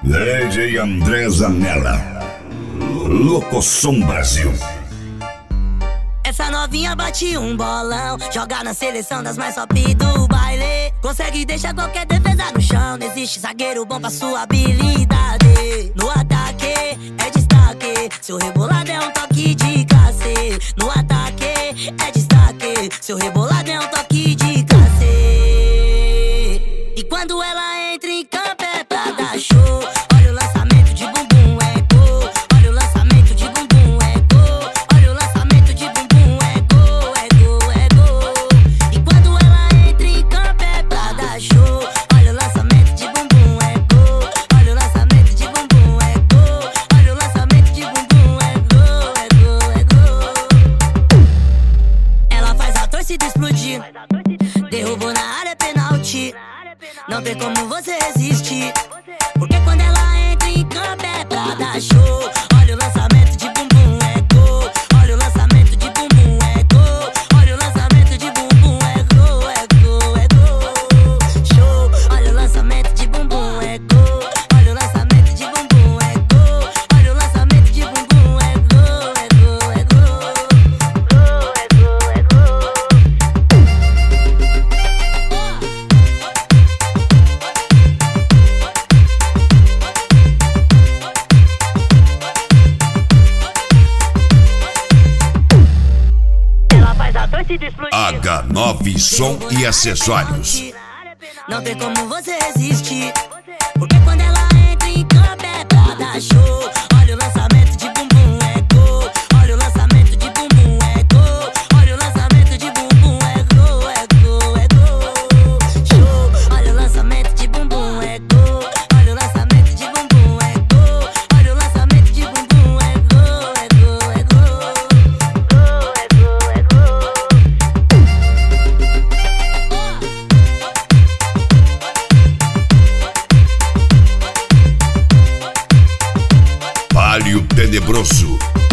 DJ André Zanella, Locosom Brasil. Essa novinha bate um bolão, joga na seleção das mais top do baile. Consegue deixar qualquer defesa no chão, não existe zagueiro bom pra sua habilidade. No ataque é destaque, seu rebolado é um toque de cacete. No ataque é destaque, seu rebolado é um toque de cacete. E quando ela entra em campo é pra dar show. Olha o lançamento de bumbum, é gol. Olha o lançamento de bumbum, é gol. Olha o lançamento de bumbum, é gol, é gol, é gol. E quando ela entra em campo é pra dar show. Olha o lançamento de bumbum, é gol. Olha o lançamento de bumbum, é gol. Olha o lançamento de bumbum, é gol, é gol, é gol. Ela faz a torcida explodir, derrubou na área, pênalti. Não tem como você resistir, porque quando ela entra em campo é pra dar show. Olha o lançamento de bumbum, é gol. Olha o lançamento de bumbum, é gol. Olha o lançamento de bumbum, é gol, é gol, é gol. Show. Olha o lançamento de bumbum, é gol. Olha o lançamento de bumbum, é gol. Olha o lançamento de bumbum, é gol, é gol, é gol. Gol, é gol, é gol. H9 Som e Acessórios. Não tem como você resistir, porque quando ela entra em campo é pra dar show. Olha o lançamento de bumbum, é gol. Olha o lançamento de bumbum, é gol. Olha o lançamento de bumbum, é gol, é gol, é gol. Show. Olha o lançamento de bumbum, é gol. Olha o lançamento de bumbum, é gol. Olha o lançamento de bumbum, é gol, é gol, é gol. Gol, é gol, é gol. Palio Tenebroso.